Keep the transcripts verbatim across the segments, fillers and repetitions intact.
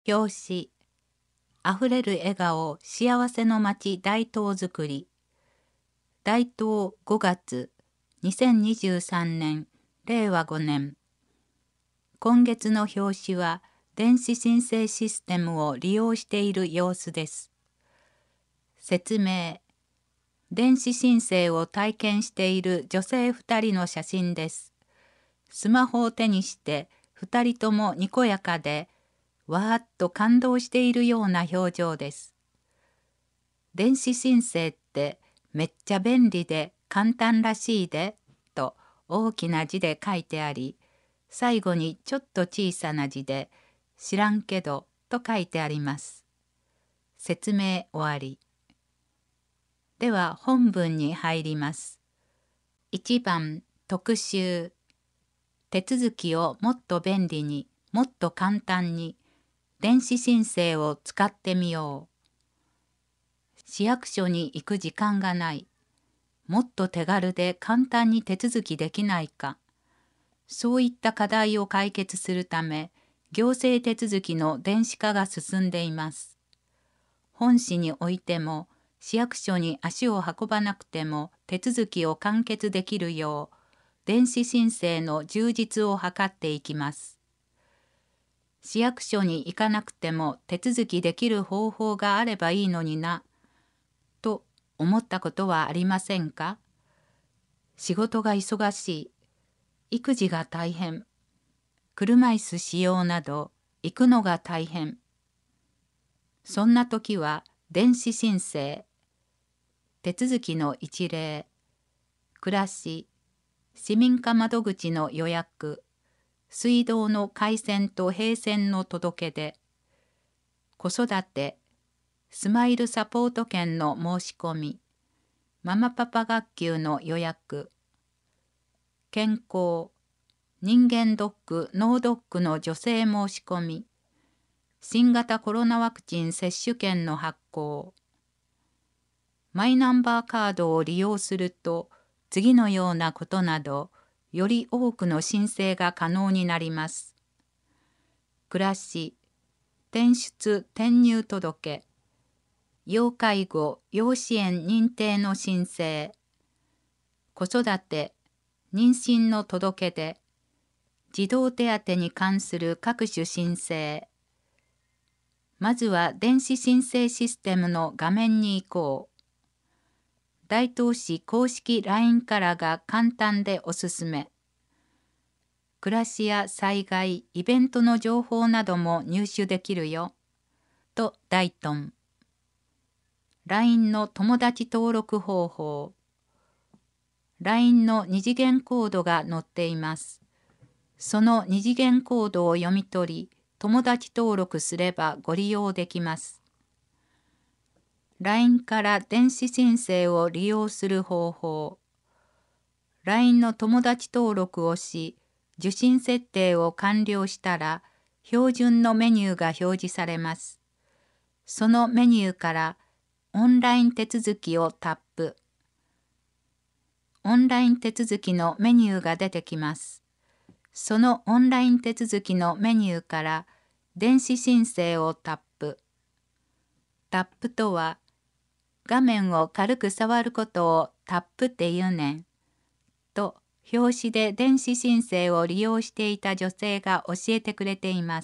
表紙、あふれる笑顔幸せの街大東づくり。大東ごがつにせんにじゅうさんねんれいわごねん。今月の表紙は電子申請システムを利用している様子です。説明。電子申請を体験している女性ふたりの写真です。スマホを手にしてふたりともにこやかで、わーっと感動しているような表情です。電子申請ってめっちゃ便利で簡単らしいで、と大きな字で書いてあり、最後にちょっと小さな字で、知らんけどと書いてあります。説明終わり。では本文に入ります。いちばん特集。手続きをもっと便利に、もっと簡単に、電子申請を使ってみよう。市役所に行く時間がない。もっと手軽で簡単に手続きできないか。そういった課題を解決するため、行政手続きの電子化が進んでいます。本市においても、市役所に足を運ばなくても手続きを完結できるよう、電子申請の充実を図っていきます。市役所に行かなくても手続きできる方法があればいいのにな、と思ったことはありませんか？仕事が忙しい、育児が大変、車椅子使用など行くのが大変。そんな時は電子申請、手続きの一例、暮らし、市民課窓口の予約、水道の回線と閉線の届け出、子育て、スマイルサポート券の申し込み、ママパパ学級の予約、健康、人間ドック、脳ドックの助成申し込み、新型コロナワクチン接種券の発行。マイナンバーカードを利用すると、次のようなことなど、より多くの申請が可能になります。暮らし、転出転入届、要介護・要支援認定の申請、子育て、妊娠の届け出、児童手当に関する各種申請。まずは電子申請システムの画面に行こう。大東市公式 ライン からが簡単でおすすめ。暮らしや災害、イベントの情報なども入手できるよ。と大東。ライン の友達登録方法。ライン の二次元コードが載っています。その二次元コードを読み取り、友達登録すればご利用できます。ライン から電子申請を利用する方法。ライン の友達登録をし、受信設定を完了したら、標準のメニューが表示されます。そのメニューからオンライン手続きをタップ。オンライン手続きのメニューが出てきます。そのオンライン手続きのメニューから電子申請をタップ。タップとは、画面を軽く触ることをタップって言うねん。と、表紙で電子申請を利用していた女性が教えてくれています。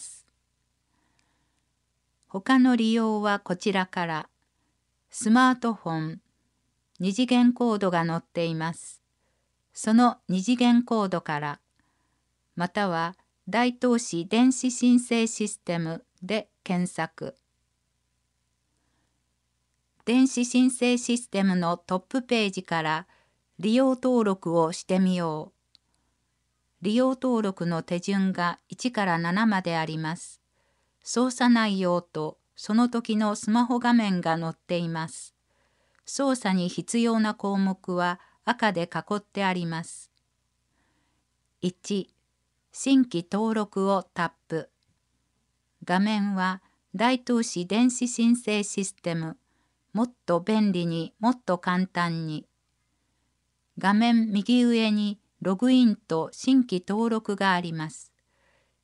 他の利用はこちらから。スマートフォン、二次元コードが載っています。その二次元コードから、または大東市電子申請システムで検索。電子申請システムのトップページから利用登録をしてみよう。利用登録の手順がいちからななまであります。操作内容とその時のスマホ画面が載っています。操作に必要な項目は赤で囲ってあります。いち、新規登録をタップ。画面は大東市電子申請システム。もっと便利にもっと簡単に。画面右上にログインと新規登録があります。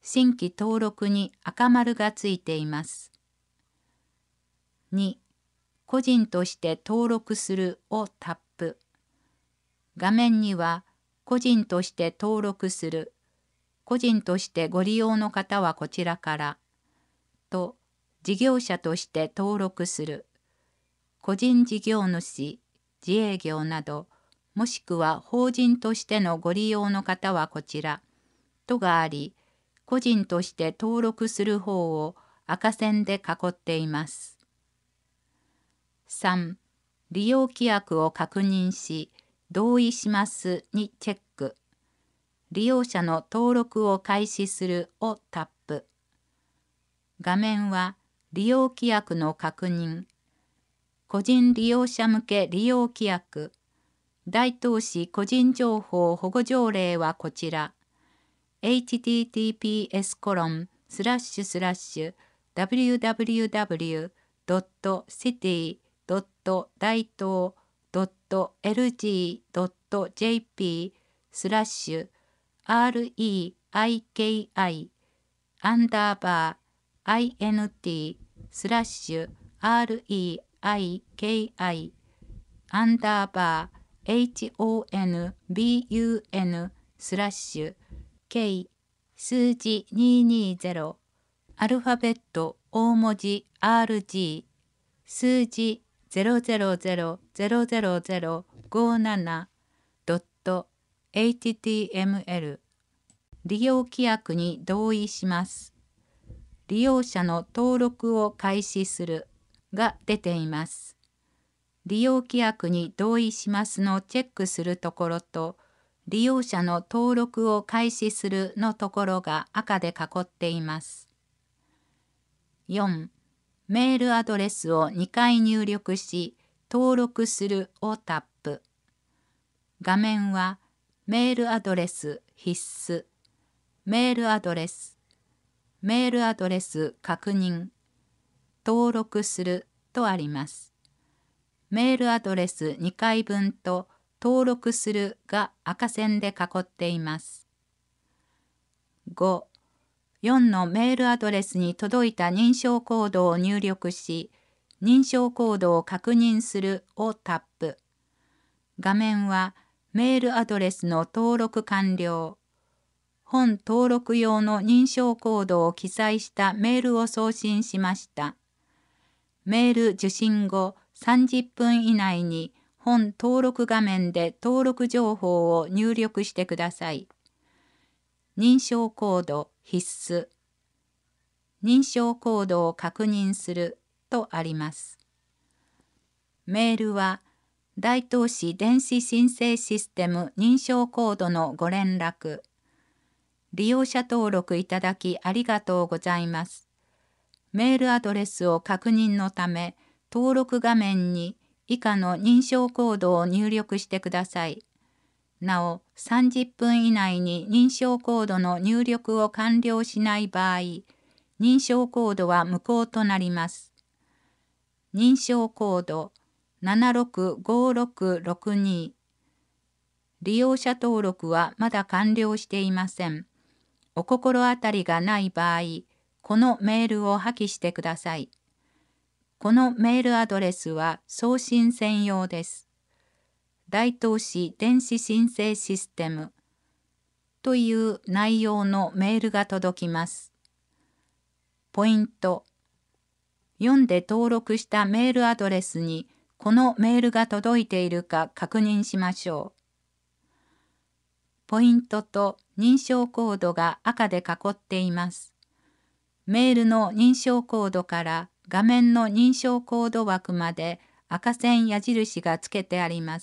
新規登録に赤丸がついています。に、個人として登録するをタップ。画面には個人として登録する、個人としてご利用の方はこちらからと、事業者として登録する、個人事業主、自営業など、もしくは法人としてのご利用の方はこちらとがあり、個人として登録する方を赤線で囲っています。さん、利用規約を確認し、同意しますにチェック。利用者の登録を開始するをタップ。画面は利用規約の確認、個人利用者向け利用規約、大東市個人情報保護条例はこちら。エイチティーティーピーエスコロンスラッシュスラッシュダブリューダブリューダブリュードットシティドット大東ドットエルジードットジェーピースラッシュ アールイーアイケーアイ アンダーバー アイエヌティー スラッシュ アールイーアイケーアイ アンダーバー エイチオーエヌビーユーエヌ スラッシュ K 数字にひゃくにじゅうアルファベット大文字 アールジー 数字ゼロゼロゼロゼロゼロゼロごななドット エイチティーエムエル 利用規約に同意します。利用者の登録を開始するが出ています。利用規約に同意しますのチェックするところと、利用者の登録を開始するのところが赤で囲っています。よん、メールアドレスをにかい入力し、登録するをタップ。画面はメールアドレス必須、メールアドレス、メールアドレス確認、登録するとあります。メールアドレスにかいぶんと登録するが赤線で囲っています。ご、よんのメールアドレスに届いた認証コードを入力し、認証コードを確認するをタップ。画面はメールアドレスの登録完了。本登録用の認証コードを記載したメールを送信しました。メール受信後さんじゅっぷん以内に本登録画面で登録情報を入力してください。認証コード必須。認証コードを確認するとあります。メールは大東市電子申請システム認証コードのご連絡。利用者登録いただきありがとうございます。メールアドレスを確認のため、登録画面に以下の認証コードを入力してください。なお、さんじゅっぷん以内に認証コードの入力を完了しない場合、認証コードは無効となります。認証コードななろくごろくろくに。利用者登録はまだ完了していません。お心当たりがない場合、このメールを破棄してください。このメールアドレスは送信専用です。大東市電子申請システムという内容のメールが届きます。ポイント。読んで登録したメールアドレスにこのメールが届いているか確認しましょう。ポイントと認証コードが赤で囲っています。メールの認証コードから画面の認証コード枠まで赤線矢印がつけてあります。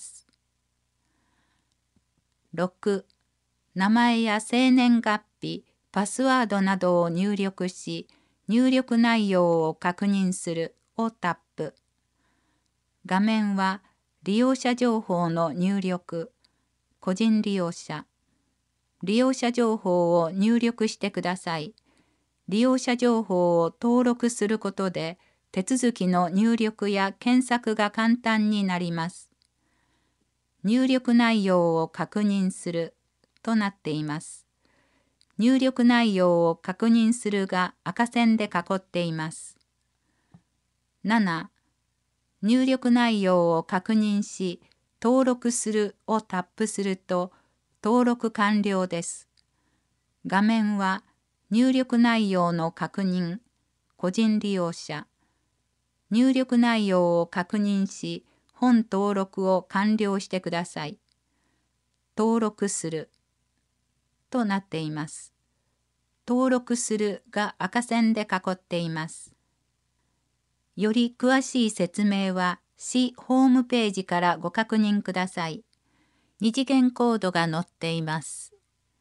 ろく、名前や生年月日、パスワードなどを入力し、入力内容を確認するをタップ。画面は利用者情報の入力、個人利用者。利用者情報を入力してください。利用者情報を登録することで、手続きの入力や検索が簡単になります。入力内容を確認するとなっています。 入力内容を確認するが赤線で囲っています。なな、入力内容を確認し、登録するをタップすると、登録完了です。画面は、入力内容の確認、個人利用者。入力内容を確認し、本登録を完了してください。登録するとなっています。登録するが赤線で囲っています。より詳しい説明は市ホームページからご確認ください。二次元コードが載っています。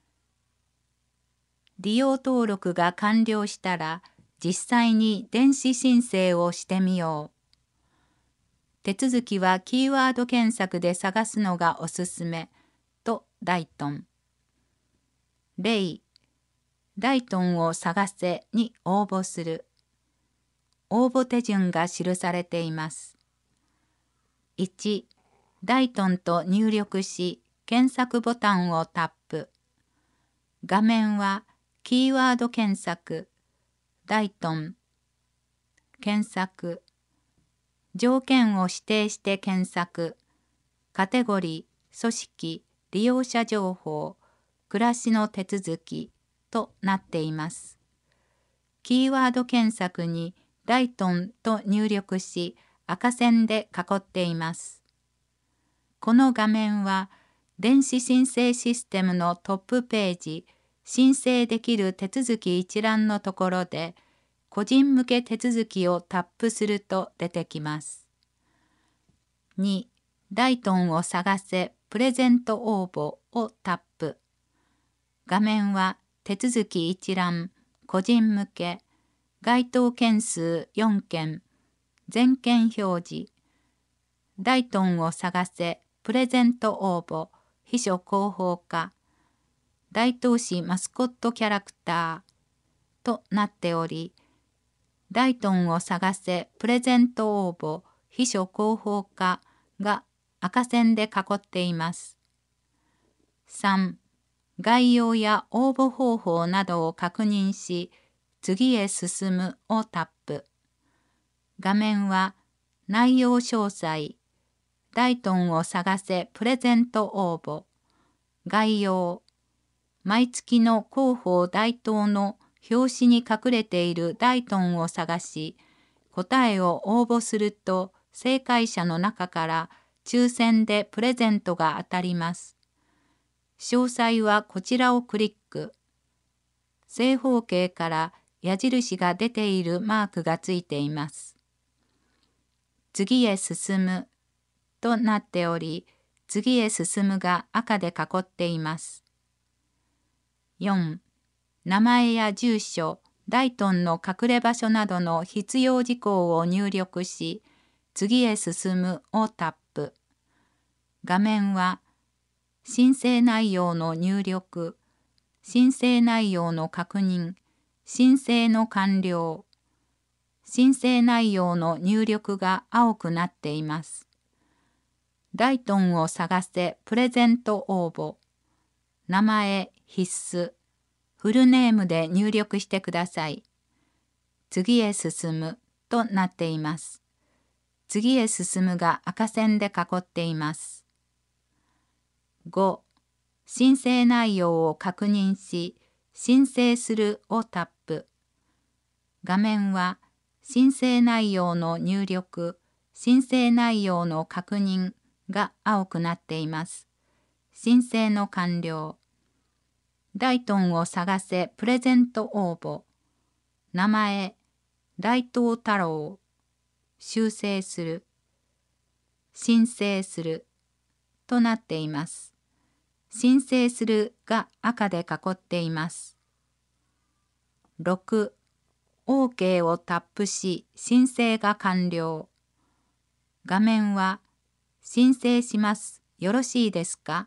利用登録が完了したら実際に電子申請をしてみよう。手続きはキーワード検索で探すのがおすすめとダイトン。例、ダイトンを探せに応募する。応募手順が記されています。いち、ダイトンと入力し、検索ボタンをタップ。画面はキーワード検索、ダイトン、検索、条件を指定して検索、カテゴリー、組織、利用者情報、暮らしの手続きとなっています。キーワード検索にダイトンと入力し、赤線で囲っています。この画面は、電子申請システムのトップページ、申請できる手続き一覧のところで、個人向け手続きをタップすると出てきます。に、ダイトンを探せプレゼント応募をタップ。画面は手続き一覧、個人向け、該当件数よんけん、全件表示、ダイトンを探せプレゼント応募、秘書広報課、大東市マスコットキャラクターとなっており、ダイトンを探せプレゼント応募、秘書広報課が赤線で囲っています。さん、概要や応募方法などを確認し、次へ進むをタップ。画面は内容詳細、ダイトンを探せプレゼント応募、概要、毎月の広報大東の表紙に隠れているダイトンを探し、答えを応募すると正解者の中から抽選でプレゼントが当たります。詳細はこちらをクリック。正方形から矢印が出ているマークがついています。次へ進むとなっており、次へ進むが赤で囲っています。よん、名前や住所、ダイトンの隠れ場所などの必要事項を入力し、次へ進むをタップ。画面は、申請内容の入力、申請内容の確認、申請の完了、申請内容の入力が青くなっています。ダイトンを探せプレゼント応募、名前必須、フルネームで入力してください。次へ進むとなっています。次へ進むが赤線で囲っています。ご、申請内容を確認し、申請するをタップ。画面は申請内容の入力、申請内容の確認が青くなっています。申請の完了。ダイトンを探せプレゼント応募。名前、大東太郎。修正する。申請する。となっています。申請するが赤で囲っています。ろく、OK をタップし申請が完了。画面は申請します。よろしいですか？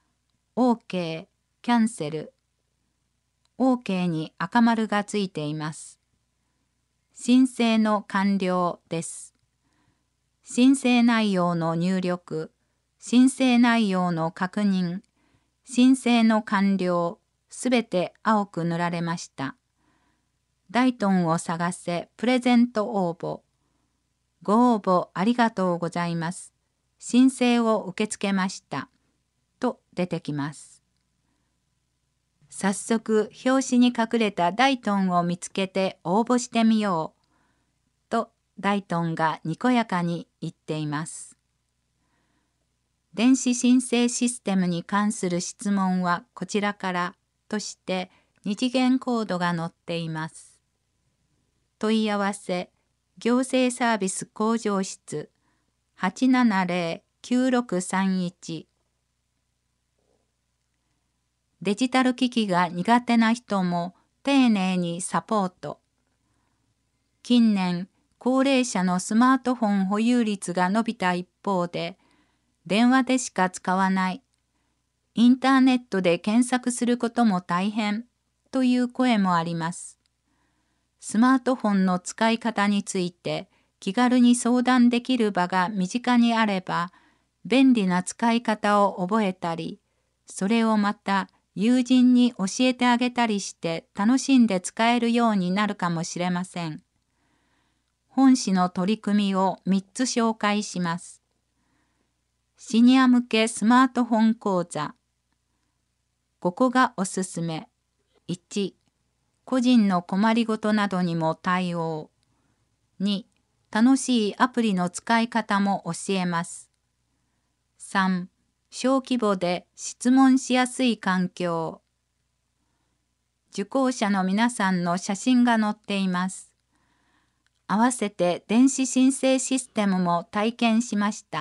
OK、キャンセル。OK に赤丸がついています。申請の完了です。申請内容の入力、申請内容の確認、申請の完了、 すべて青く塗られました。大東を探せプレゼント応募。ご応募ありがとうございます。申請を受け付けました。と出てきます。早速表紙に隠れた大東を見つけて応募してみよう。と大東がにこやかに言っています。電子申請システムに関する質問はこちらからとして二次元コードが載っています。問い合わせ行政サービス向上室 はちななゼロ きゅうろくさんいち。デジタル機器が苦手な人も丁寧にサポート。近年、高齢者のスマートフォン保有率が伸びた一方で、電話でしか使わない、インターネットで検索することも大変という声もあります。スマートフォンの使い方について気軽に相談できる場が身近にあれば、便利な使い方を覚えたり、それをまた友人に教えてあげたりして楽しんで使えるようになるかもしれません。本誌の取り組みをみっつ紹介します。シニア向けスマートフォン講座。ここがおすすめ。いち、個人の困りごとなどにも対応。に、楽しいアプリの使い方も教えます。さん、小規模で質問しやすい環境。受講者の皆さんの写真が載っています。合わせて電子申請システムも体験しました。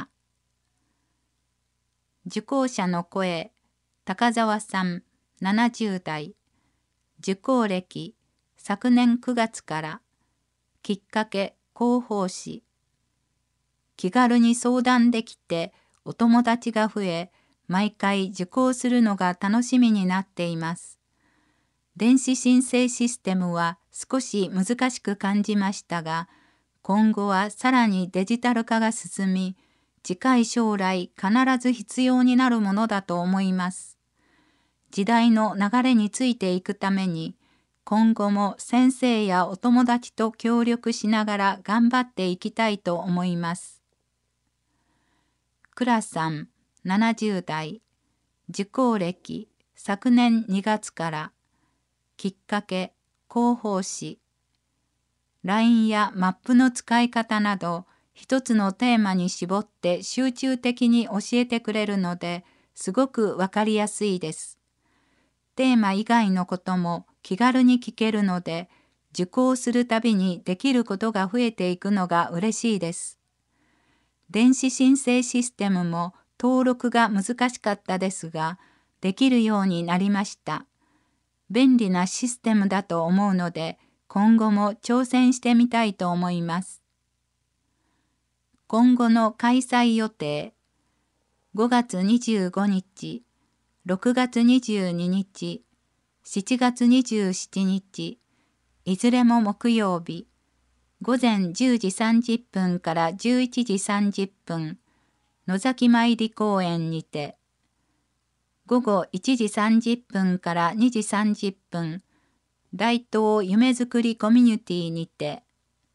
受講者の声、高澤さん、ななじゅう代。受講歴、昨年くがつから。きっかけ、広報誌。気軽に相談できて、お友達が増え、毎回受講するのが楽しみになっています。電子申請システムは少し難しく感じましたが、今後はさらにデジタル化が進み、近い将来必ず必要になるものだと思います。時代の流れについていくために、今後も先生やお友達と協力しながら頑張っていきたいと思います。倉さん、ななじゅう代。受講歴、昨年にがつから。きっかけ、広報誌。ライン やマップの使い方など、一つのテーマに絞って集中的に教えてくれるので、すごくわかりやすいです。テーマ以外のことも気軽に聞けるので、受講するたびにできることが増えていくのが嬉しいです。電子申請システムも登録が難しかったですが、できるようになりました。便利なシステムだと思うので、今後も挑戦してみたいと思います。今後の開催予定。ごがつにじゅうごにち、ろくがつにじゅうににち、しちがつにじゅうしちにち、いずれも木曜日、ごぜんじゅうじさんじゅっぷんからじゅういちじさんじゅっぷん、野崎参り公園にて、ごごいちじさんじゅっぷんからにじさんじゅっぷん、大東夢づくりコミュニティにて、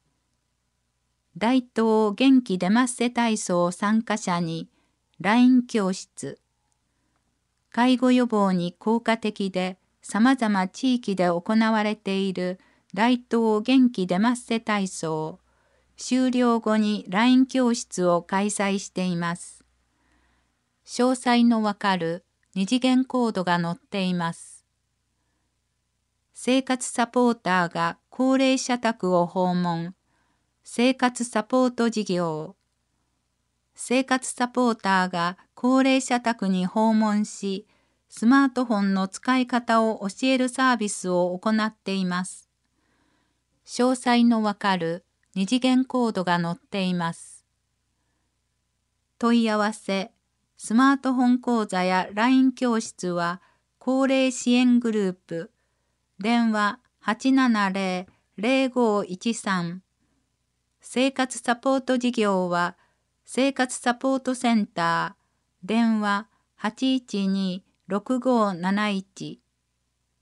大東元気出ますせ体操参加者に ライン 教室。介護予防に効果的でさまざま地域で行われている大東元気出ますせ体操。終了後に ライン 教室を開催しています。詳細のわかる二次元コードが載っています。生活サポーターが高齢者宅を訪問。生活サポート事業。生活サポーターが高齢者宅に訪問し、スマートフォンの使い方を教えるサービスを行っています。詳細のわかる二次元コードが載っています。問い合わせ、スマートフォン講座や ライン 教室は高齢支援グループ、電話 はちななゼロ ゼロごいちさん。生活サポート事業は生活サポートセンター、電話 はちいちに ろくごーなないち。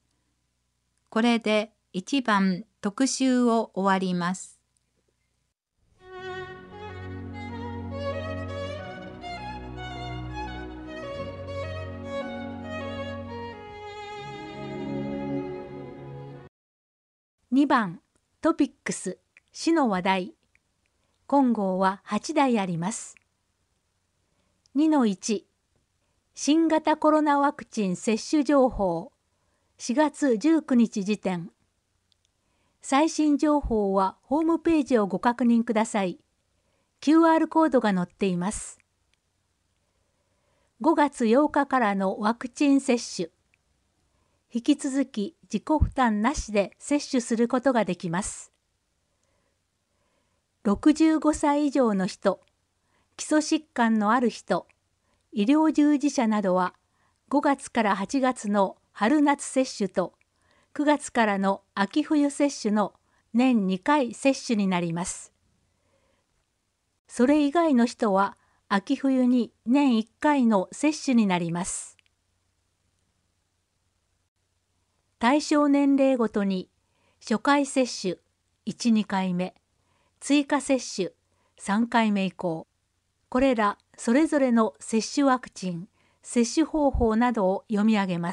これでいちばん特集を終わります。 にばんトピックス市の話題。今号ははちだいあります。にのいち 新型コロナワクチン接種情報しがつじゅうくにち時点。最新情報はホームページをご確認ください。キューアール コードが載っています。ごがつようかからのワクチン接種。引き続き自己負担なしで接種することができます。ろくじゅうごさい以上の人、基礎疾患のある人、医療従事者などはごがつからはちがつの春夏接種とくがつからの秋冬接種の年にかい接種になります。それ以外の人は秋冬に年いっかいの接種になります。対象年齢ごとに初回接種いち、にかいめ、追加接種さんかいめ以降、これらそれぞれの接種ワクチン、接種方法などを読み上げます。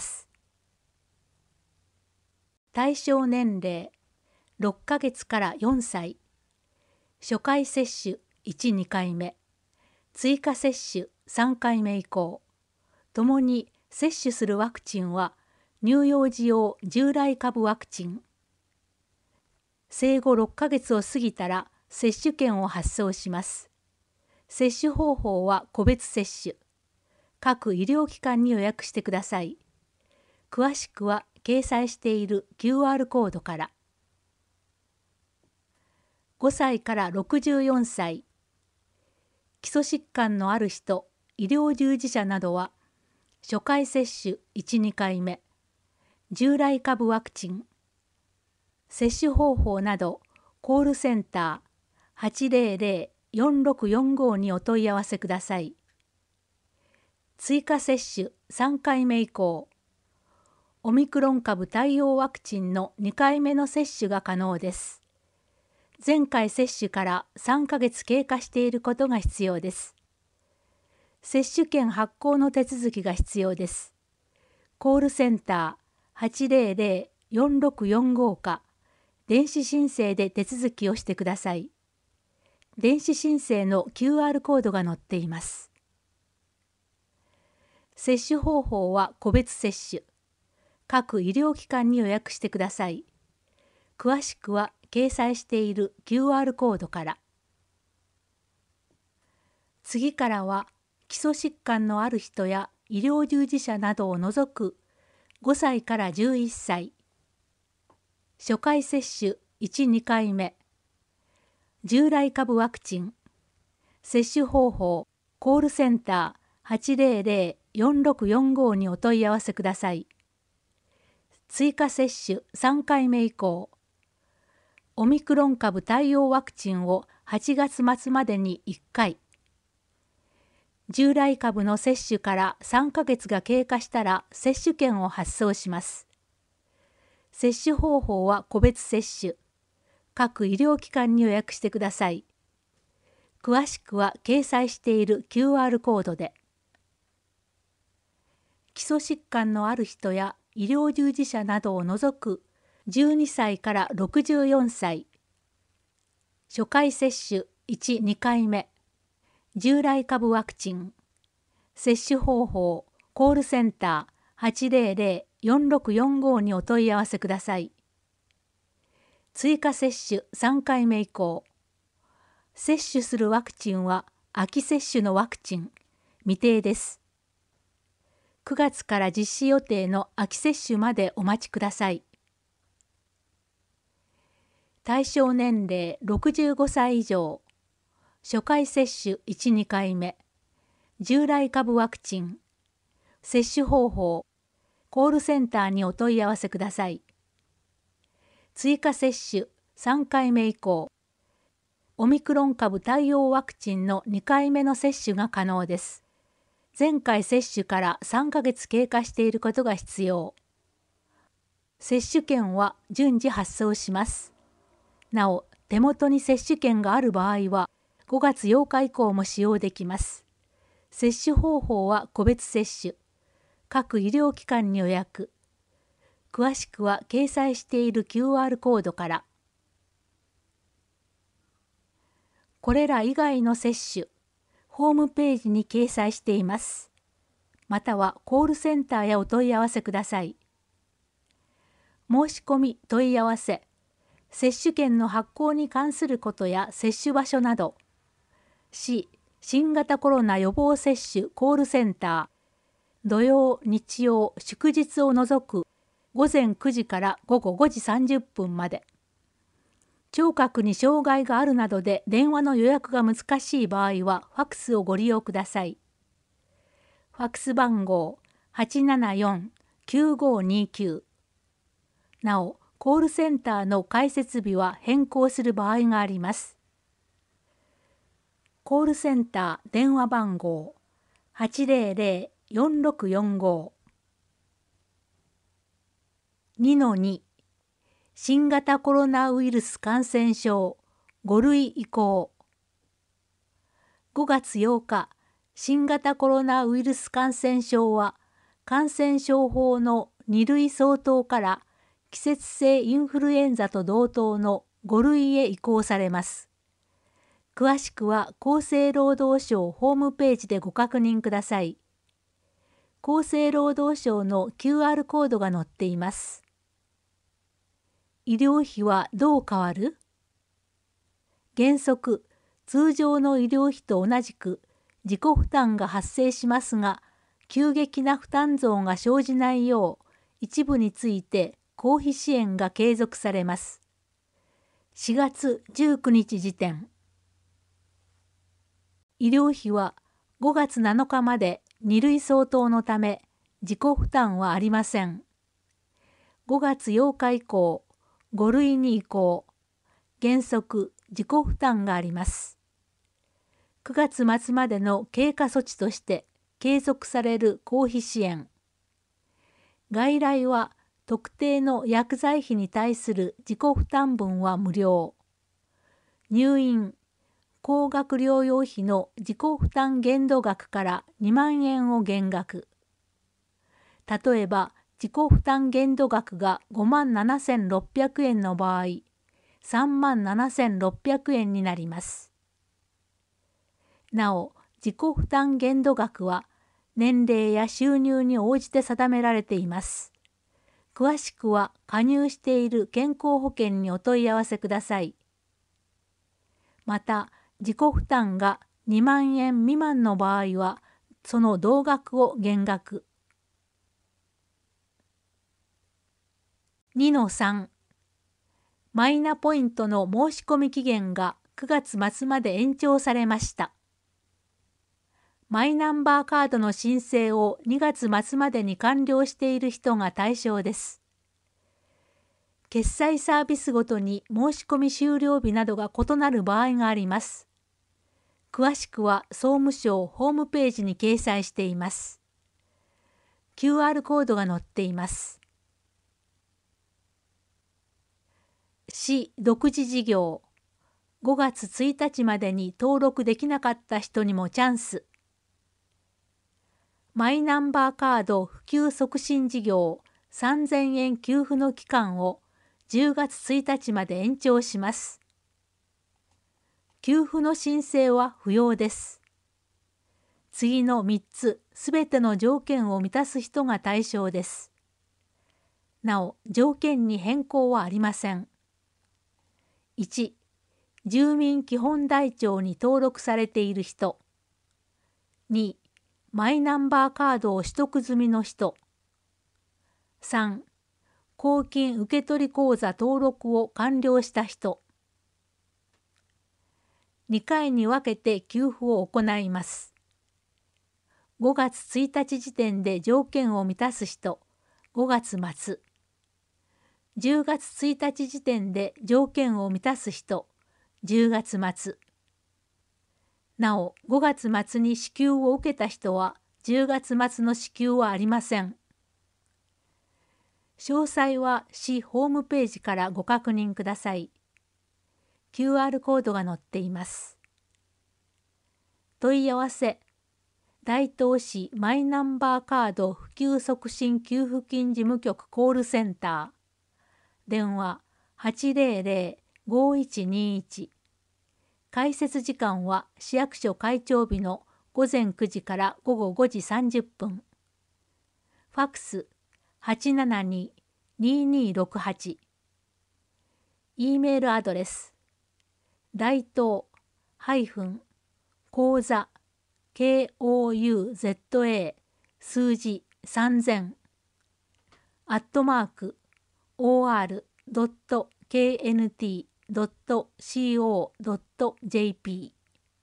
対象年齢ろっかげつからよんさい、初回接種いち、にかいめ、追加接種さんかいめ以降、ともに接種するワクチンは乳幼児用従来株ワクチン。生後ろっかげつを過ぎたら接種券を発送します。接種方法は個別接種。各医療機関に予約してください。詳しくは掲載している キューアール コードから。ごさいからろくじゅうよんさい、基礎疾患のある人、医療従事者などは、初回接種いち、にかいめ、従来株ワクチン、接種方法などコールセンター はちぜろぜろ よんろくよんご にお問い合わせください。追加接種さんかいめ以降、オミクロン株対応ワクチンのにかいめの接種が可能です。前回接種からさんかげつ経過していることが必要です。接種券発行の手続きが必要です。コールセンター はちぜろぜろ よんろくよんご か電子申請で手続きをしてください。電子申請の キューアール コードが載っています。接種方法は個別接種。各医療機関に予約してください。詳しくは掲載している キューアール コードから。次からは基礎疾患のある人や医療従事者などを除くごさいからじゅういっさい、初回接種いち、にかいめ、従来株ワクチン、接種方法コールセンター はちぜろぜろ よんろくよんご にお問い合わせください。追加接種さんかいめ以降、オミクロン株対応ワクチンをはちがつまつまでにいっかい、従来株の接種からさんかげつが経過したら接種券を発送します。接種方法は個別接種。各医療機関に予約してください。詳しくは掲載している キューアール コードで。基礎疾患のある人や医療従事者などを除くじゅうにさいからろくじゅうよんさい、初回接種いち、にかいめ、従来株ワクチン、接種方法コールセンター はちぜろぜろ よんろくよんご にお問い合わせください。追加接種さんかいめ以降、接種するワクチンは秋接種のワクチン、未定です。くがつから実施予定の秋接種までお待ちください。対象年齢ろくじゅうごさい以上、初回接種いち、にかいめ、従来株ワクチン、接種方法、コールセンターにお問い合わせください。追加接種さんかいめ以降、オミクロン株対応ワクチンのにかいめの接種が可能です。前回接種からさんかげつ経過していることが必要。 接種券は順次発送します。なお、手元に接種券がある場合は、ごがつようか以降も使用できます。接種方法は個別接種。各医療機関に予約。詳しくは掲載している キューアール コードから。これら以外の接種、ホームページに掲載しています。またはコールセンターへお問い合わせください。申し込み問い合わせ、接種券の発行に関することや接種場所など、市新型コロナ予防接種コールセンター、土曜、日曜、祝日を除くごぜんくじからごごごじさんじゅっぷんまで。聴覚に障害があるなどで電話の予約が難しい場合はファックスをご利用ください。ファックス番号 はちななよんきゅうごにきゅう。なお、コールセンターの開設日は変更する場合があります。コールセンター電話番号 はちぜろぜろよんろくよんご。にのに 新型コロナウイルス感染症ご類移行。ごがつようか、新型コロナウイルス感染症は感染症法のに類相当から季節性インフルエンザと同等のご類へ移行されます。詳しくは厚生労働省ホームページでご確認ください。厚生労働省の キューアール コードが載っています。医療費はどう変わる？原則、通常の医療費と同じく自己負担が発生しますが、急激な負担増が生じないよう、一部について公費支援が継続されます。しがつじゅうくにち時点。医療費はごがつなのかまでに類相当のため自己負担はありません。ごがつようか以降、ご類に移行。原則自己負担があります。くがつ末までの経過措置として継続される公費支援。外来は特定の薬剤費に対する自己負担分は無料。入院、高額療養費の自己負担限度額からにまんえんを減額。例えば、自己負担限度額がごまんななせんろっぴゃくえんの場合、さんまんななせんろっぴゃくえんになります。なお、自己負担限度額は年齢や収入に応じて定められています。詳しくは加入している健康保険にお問い合わせください。また、自己負担がにまんえん未満の場合は、その同額を減額。にのさん、マイナポイントの申し込み期限がくがつ末まで延長されました。マイナンバーカードの申請をにがつ末までに完了している人が対象です。決済サービスごとに申し込み終了日などが異なる場合があります。詳しくは総務省ホームページに掲載しています。キューアール コードが載っています。市独自事業、ごがつついたちまでに登録できなかった人にもチャンス。マイナンバーカード普及促進事業さんぜんえん給付の期間をじゅうがつついたちまで延長します。給付の申請は不要です。次のみっつすべての条件を満たす人が対象です。なお、条件に変更はありません。いち、住民基本台帳に登録されている人。に、マイナンバーカードを取得済みの人。さん、公金受取口座登録を完了した人。にかいに分けて給付を行います。ごがつついたち時点で条件を満たす人、ごがつ末。じゅうがつついたち時点で条件を満たす人、じゅうがつ末。なお、ごがつ末に支給を受けた人はじゅうがつ末の支給はありません。 詳細は市ホームページからご確認ください。キューアール コードが載っています。問い合わせ大東市マイナンバーカード普及促進給付金事務局コールセンター電話 はちゼロゼロ ごいちにいち 開設時間は市役所開庁日のごぜんくじからごごごじさんじゅっぷんファックス はちななに にーにーろくはち E メールアドレス大東講座 kouza 数字さんぜんアットマーク オーアールドットケーエヌティードットシーオードットジェーピ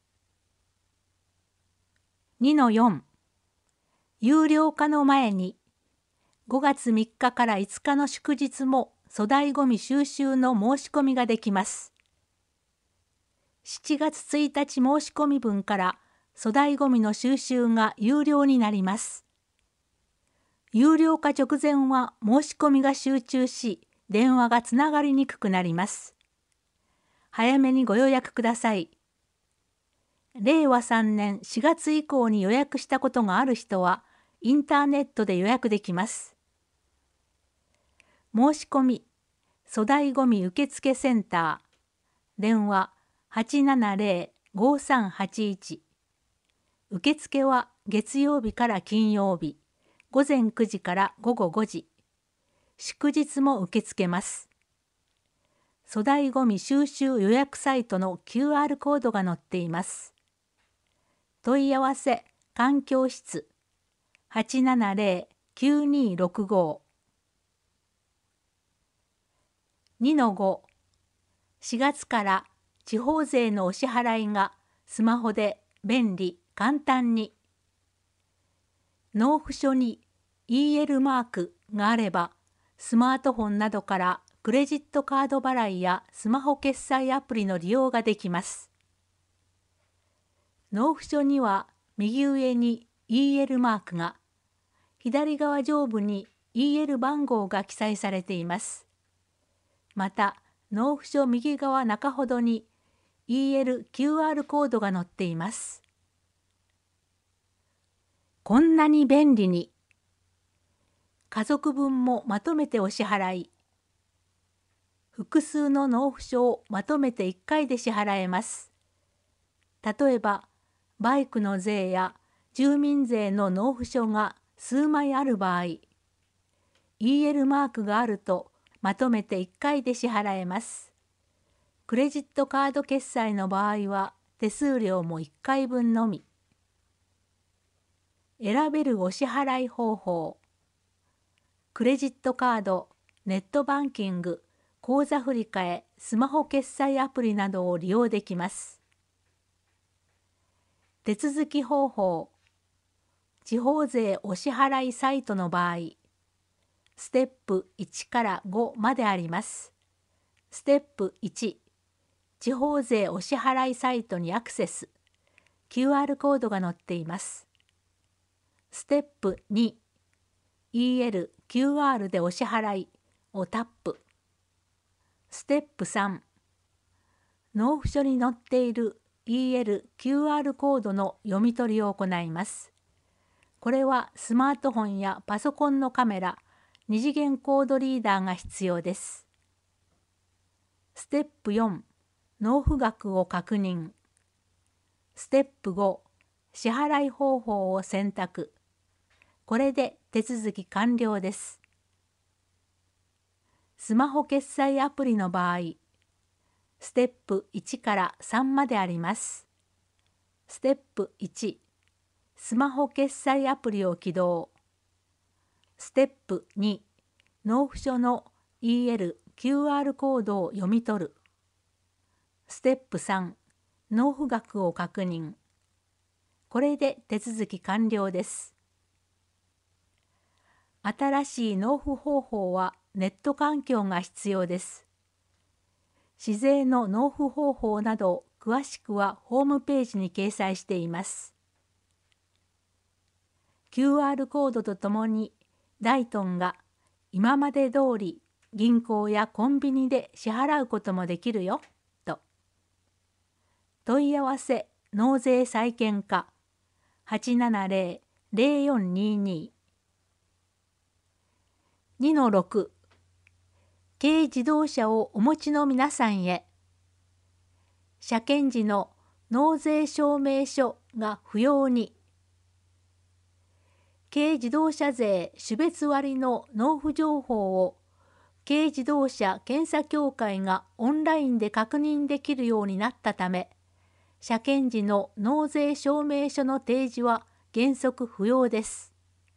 ー にのよん 有料化の前にごがつみっかからいつかの祝日も粗大ごみ収集の申し込みができます。しちがつついたち申し込み分から粗大ごみの収集が有料になります。有料化直前は申し込みが集中し、電話がつながりにくくなります。早めにご予約ください。れいわさんねんしがつ以降に予約したことがある人は、インターネットで予約できます。申し込み、粗大ごみ受付センター、電話はちななゼロ ごさんはちいち、受付は月曜日から金曜日、ごぜんくじからごごごじ、祝日も受け付けます。粗大ごみ収集予約サイトの キューアール コードが載っています。問い合わせ環境室 はちななゼロ きゅうにーろくご にのご しがつから地方税のお支払いがスマホで便利簡単に納付書に イーエル マークがあればスマートフォンなどからクレジットカード払いやスマホ決済アプリの利用ができます。納付書には右上に イーエル マークが、左側上部に イーエル 番号が記載されています。また、納付書右側中ほどに イーエル キューアール コードが載っています。こんなに便利に。家族分もまとめてお支払い。複数の納付書をまとめていっかいで支払えます。例えば、バイクの税や住民税の納付書が数枚ある場合、イーエル マークがあるとまとめていっかいで支払えます。クレジットカード決済の場合は手数料もいっかいぶんのみ。選べるお支払い方法。クレジットカード、ネットバンキング、口座振替、スマホ決済アプリなどを利用できます。手続き方法。地方税お支払いサイトの場合、ステップいちからごまであります。ステップいち、地方税お支払いサイトにアクセス。キューアール コードが載っています。ステップに、イーエル キューアール でお支払いをタップ。ステップさん、納付書に載っているイーエル キューアール コードの読み取りを行います。これはスマートフォンやパソコンのカメラ、二次元コードリーダーが必要です。ステップよん、納付額を確認。ステップご、支払い方法を選択。これで手続き完了です。スマホ決済アプリの場合、ステップいちからさんまであります。ステップいち、スマホ決済アプリを起動。ステップに、納付書の イーエル キューアール コードを読み取る。ステップさん、納付額を確認。これで手続き完了です。新しい納付方法はネット環境が必要です。市税の納付方法など詳しくはホームページに掲載しています。キューアール コードとともにダイトンが今まで通り銀行やコンビニで支払うこともできるよ、と。問い合わせ納税債権課 はちななゼロ ゼロよんにーにー。にのろく 軽自動車をお持ちの皆さんへ。車検時の納税証明書が不要に。軽自動車税種別割の納付情報を軽自動車検査協会がオンラインで確認できるようになったため、車検時の納税証明書の提示は原則不要です。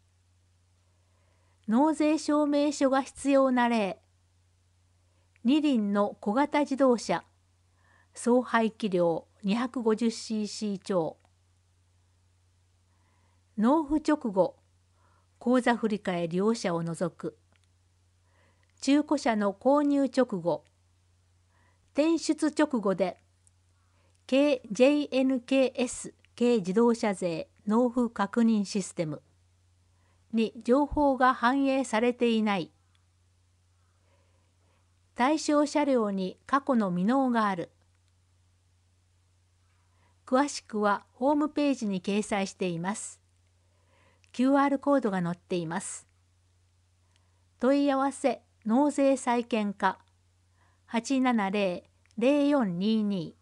納税証明書が必要な例。二輪の小型自動車、総排気量 にひゃくごじゅっシーシー 超。納付直後、口座振替利用者を除く。中古車の購入直後、転出直後で、軽 ジェイエヌケーエス 軽自動車税納付確認システムに情報が反映されていない。対象車両に過去の未納がある。詳しくはホームページに掲載しています。キューアール コードが載っています。問い合わせ納税債権課 はちななゼロ ゼロよんにーに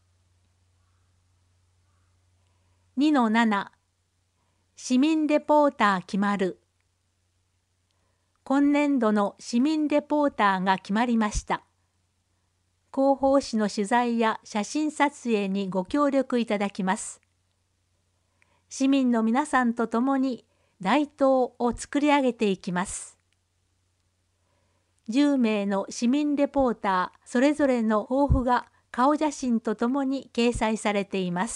ー。にのなな 市民レポーター決まる。今年度の市民レポーターが決まりました。広報誌の取材や写真撮影にご協力いただきます。市民の皆さんと共に大党を作り上げていきます。じゅうめいの市民レポーターそれぞれの抱負が顔写真とともに掲載されています。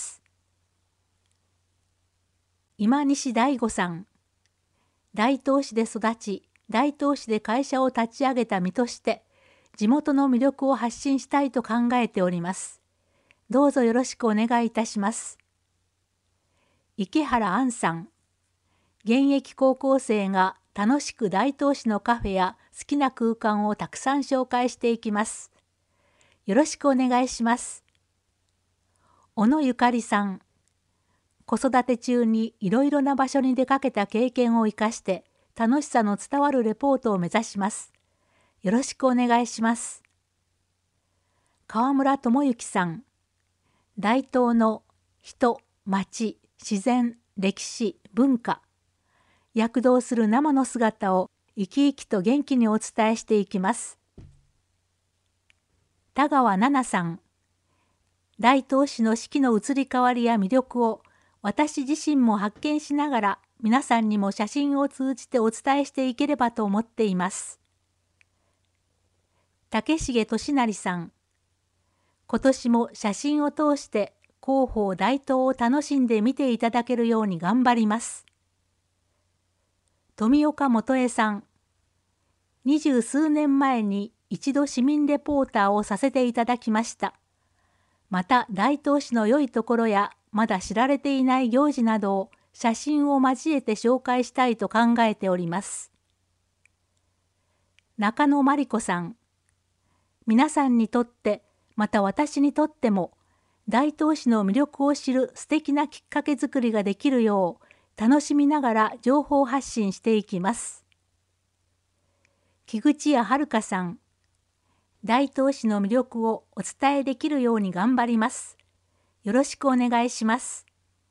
今西大吾さん。大東市で育ち、大東市で会社を立ち上げた身として、地元の魅力を発信したいと考えております。どうぞよろしくお願いいたします。池原杏さん。現役高校生が楽しく大東市のカフェや好きな空間をたくさん紹介していきます。よろしくお願いします。小野ゆかりさん。子育て中にいろいろな場所に出かけた経験を生かして楽しさの伝わるレポートを目指します。よろしくお願いします。川村智之さん。大東の人、町、自然、歴史、文化。躍動する生の姿を生き生きと元気にお伝えしていきます。田川奈々さん。大東市の四季の移り変わりや魅力を私自身も発見しながら皆さんにも写真を通じてお伝えしていければと思っています。竹重俊成さん。今年も写真を通して広報大東を楽しんで見ていただけるように頑張ります。富岡元江さん。二十数年前に一度市民レポーターをさせていただきました。また大東市の良いところやまだ知られていない行事などを写真を交えて紹介したいと考えております。中野真理子さん。皆さんにとってまた私にとっても大東市の魅力を知る素敵なきっかけづくりができるよう楽しみながら情報発信していきます。木口屋遥さん。大東市の魅力をお伝えできるように頑張ります。よろしくお願いします。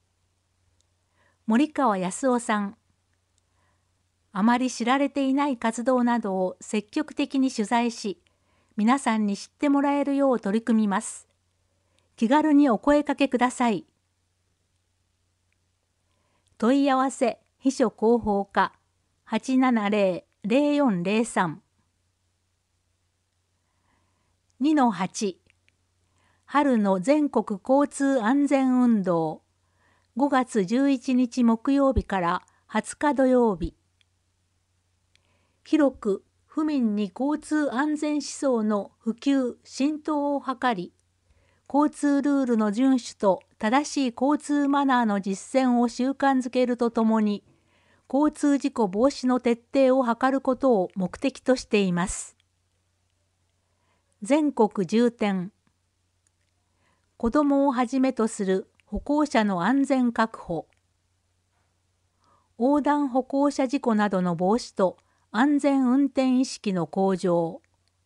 森川康夫さん。あまり知られていない活動などを積極的に取材し、皆さんに知ってもらえるよう取り組みます。気軽にお声かけください。問い合わせ秘書広報課 はちななゼロ ゼロよんゼロさん。にのはち 春の全国交通安全運動ごがつじゅういちにち木曜日からはつか土曜日。広く府民に交通安全思想の普及・浸透を図り、交通ルールの遵守と正しい交通マナーの実践を習慣づけるとともに、 交通事故防止の徹底を図ることを目的としています。全国重点。子どもをはじめとする歩行者の安全確保。横断歩行者事故などの防止と安全運転意識の向上。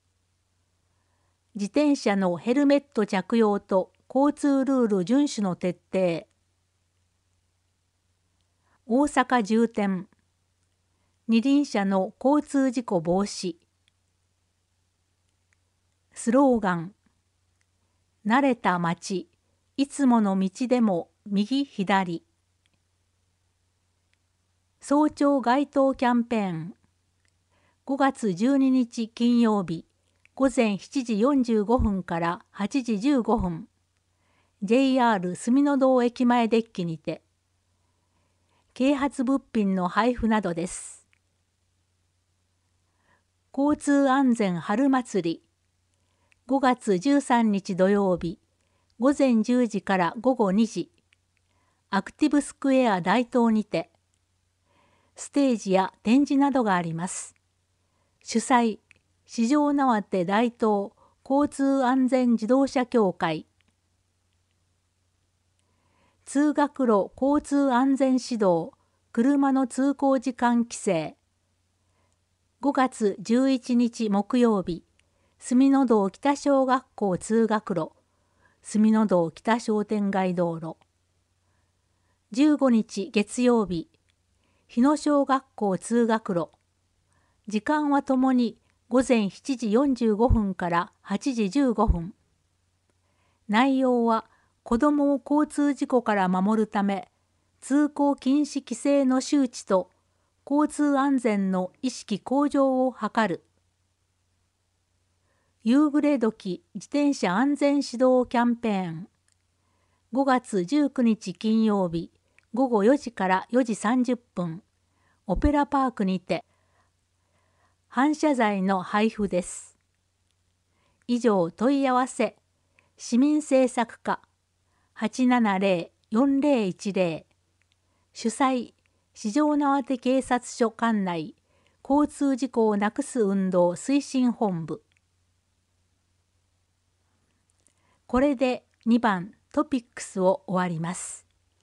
自転車のヘルメット着用と交通ルール遵守の徹底。大阪重点。二輪車の交通事故防止。スローガン。慣れた街、いつもの道でも右左。早朝街頭キャンペーン。ごがつじゅうににち金曜日、ごぜんしちじよんじゅうごふんからはちじじゅうごふん、ジェイアール 住の堂駅前デッキにて、啓発物品の配布などです。交通安全春祭り。ごがつじゅうさんにち土曜日、ごぜんじゅうじからごごにじ、アクティブスクエア大東にて、ステージや展示などがあります。主催、四条畷大東交通安全自動車協会。通学路交通安全指導、車の通行時間規制。ごがつじゅういちにち木曜日、住の堂北小学校通学路、住の堂北商店街道路。じゅうごにち月曜日、日野小学校通学路。時間はともにごぜんしちじよんじゅうごふんからはちじじゅうごふん。内容は子どもを交通事故から守るため、通行禁止規制の周知と交通安全の意識向上を図る。夕暮れ時自転車安全指導キャンペーン。ごがつじゅうくにち金曜日、ごごよじからよじさんじゅっぷん、オペラパークにて、反射材の配布です。以上問い合わせ、市民政策課 はちななぜろ よんぜろいちぜろ、主催、四条畷警察署管内、交通事故をなくす運動推進本部。これでにばんトピックスを終わります。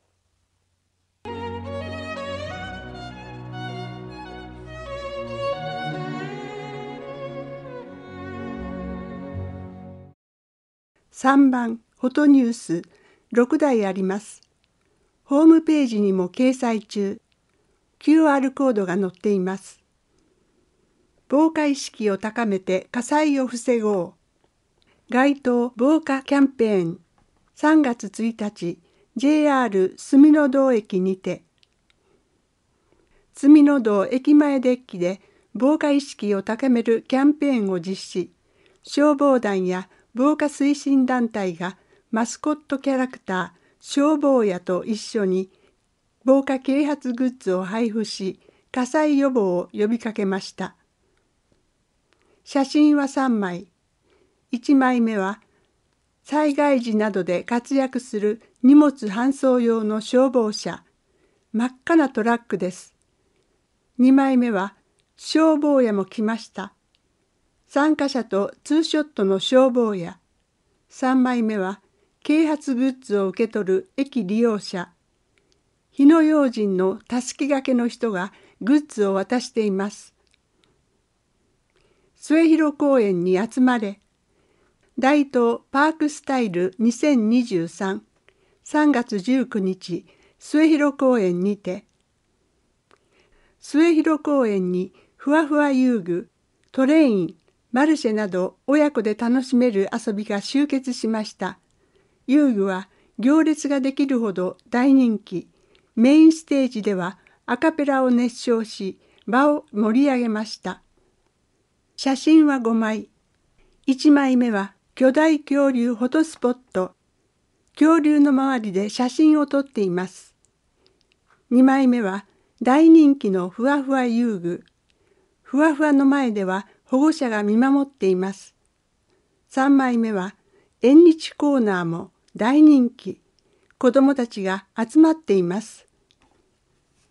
さんばんフォトニュースろくだいあります。ホームページにも掲載中。キューアール コードが載っています。防火意識を高めて火災を防ごう。街頭防火キャンペーンさんがつついたち ジェイアール 住の堂駅にて。住の堂駅前デッキで防火意識を高めるキャンペーンを実施。消防団や防火推進団体がマスコットキャラクター消防屋と一緒に防火啓発グッズを配布し、火災予防を呼びかけました。写真はさんまい。いちまいめは災害時などで活躍する荷物搬送用の消防車、真っ赤なトラックです。にまいめは消防屋も来ました。参加者とツーショットの消防屋。さんまいめは啓発グッズを受け取る駅利用者。火の用心のたすきがけの人がグッズを渡しています。末広公園に集まれ。大東パークスタイルにせんにじゅうさん、さんがつじゅうくにち、末広公園にて。末広公園にふわふわ遊具、トレイン、マルシェなど親子で楽しめる遊びが集結しました。遊具は行列ができるほど大人気。メインステージではアカペラを熱唱し、場を盛り上げました。写真はごまい。いちまいめは巨大恐竜フォトスポット。恐竜の周りで写真を撮っています。にまいめは大人気のふわふわ遊具。ふわふわの前では保護者が見守っています。さんまいめは縁日コーナーも大人気。子どもたちが集まっています。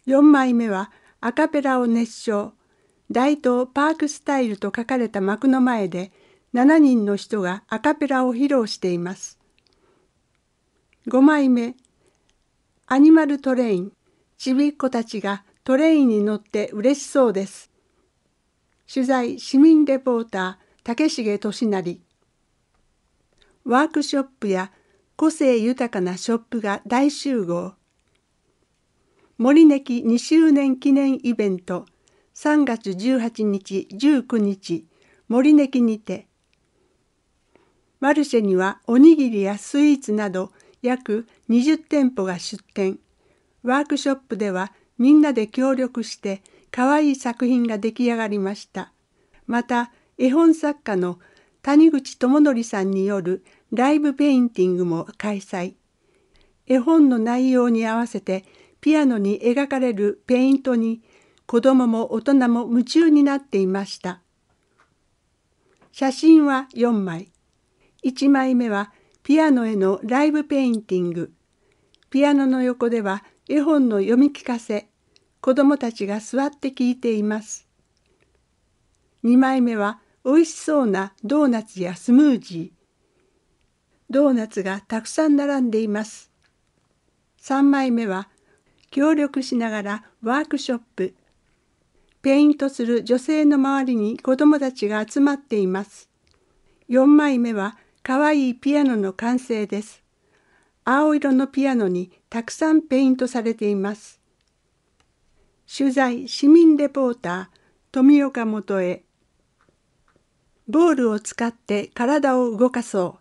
よんまいめはアカペラを熱唱。大東パークスタイルと書かれた幕の前でしちにんの人がアカペラを披露しています。ごまいめ、アニマルトレイン。ちびっ子たちがトレインに乗って嬉しそうです。取材市民レポーター竹重俊成。ワークショップや個性豊かなショップが大集合。森ネキにしゅうねん記念イベントさんがつじゅうはちにちじゅうくにち森ネキにて。マルシェにはおにぎりやスイーツなど約にじゅってんぽが出店。ワークショップではみんなで協力してかわいい作品が出来上がりました。また絵本作家の谷口智則さんによるライブペインティングも開催。絵本の内容に合わせてピアノに描かれるペイントに子どもも大人も夢中になっていました。写真はよんまい。いちまいめはピアノへのライブペインティング。ピアノの横では絵本の読み聞かせ。子どもたちが座って聞いています。にまいめはおいしそうなドーナツやスムージー。ドーナツがたくさん並んでいます。さんまいめは協力しながらワークショップ。ペイントする女性の周りに子どもたちが集まっています。よんまいめはかわいいピアノの完成です。青色のピアノにたくさんペイントされています。取材市民レポーター富岡元江。ボールを使って体を動かそう。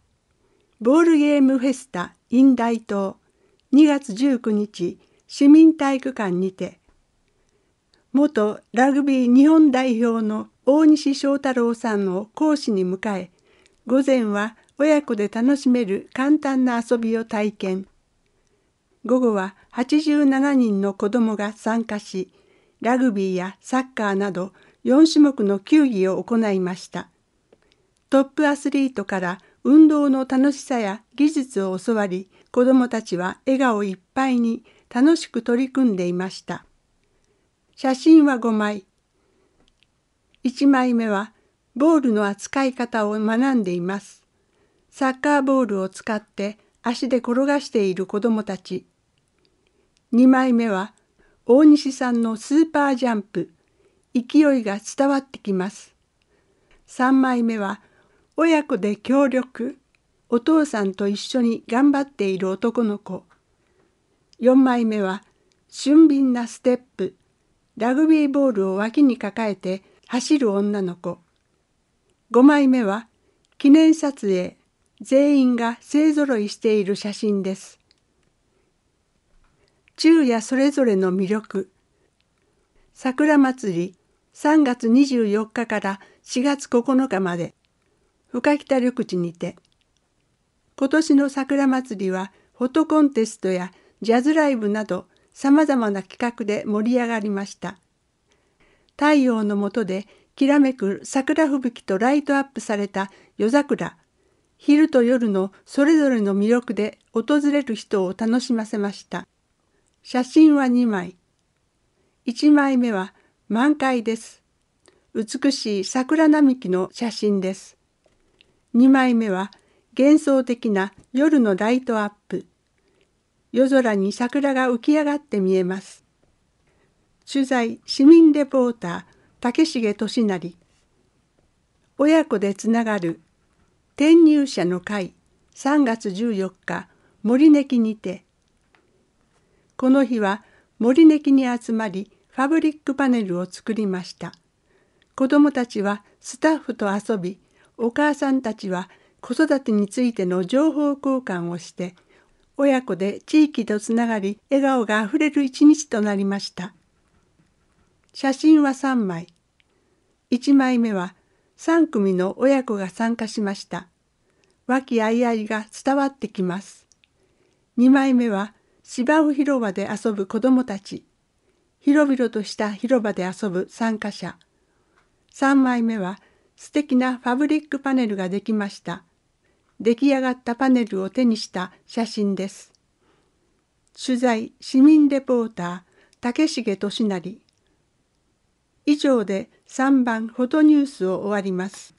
ボールゲームフェスタ in 大東にがつじゅうくにち市民体育館にて。元ラグビー日本代表の大西翔太郎さんを講師に迎え、午前は親子で楽しめる簡単な遊びを体験。午後ははちじゅうななにんの子どもが参加し、ラグビーやサッカーなどよんしゅもくの球技を行いました。トップアスリートから運動の楽しさや技術を教わり、子どもたちは笑顔いっぱいに楽しく取り組んでいました。写真はごまい。いちまいめはボールの扱い方を学んでいます。サッカーボールを使って足で転がしている子どもたち。にまいめは大西さんのスーパージャンプ。勢いが伝わってきます。さんまいめは親子で協力。お父さんと一緒に頑張っている男の子。よんまいめは俊敏なステップ。ラグビーボールを脇に抱えて走る女の子。ごまいめは記念撮影。全員が勢ぞろいしている写真です。昼夜それぞれの魅力。桜祭りさんがつにじゅうよっかからしがつここのかまで深北緑地にて。今年の桜祭りはフォトコンテストやジャズライブなどさまざまな企画で盛り上がりました。太陽の下できらめく桜吹雪とライトアップされた夜桜。昼と夜のそれぞれの魅力で訪れる人を楽しませました。写真はにまい。いちまいめは満開です。美しい桜並木の写真です。にまいめは幻想的な夜のライトアップ。夜空に桜が浮き上がって見えます。取材市民レポーター竹重俊成。親子でつながる転入者の会さんがつじゅうよっか森ネキにて。この日は森ネキに集まりファブリックパネルを作りました。子どもたちはスタッフと遊び、お母さんたちは子育てについての情報交換をして、親子で地域とつながり笑顔があふれる一日となりました。写真はさんまい。いちまいめはさんくみの親子が参加しました。和気あいあいが伝わってきます。にまいめは芝生広場で遊ぶ子どもたち。広々とした広場で遊ぶ参加者。さんまいめは素敵なファブリックパネルができました。出来上がったパネルを手にした写真です。取材市民レポーター竹重俊成。以上でさんばんフォトニュースを終わります。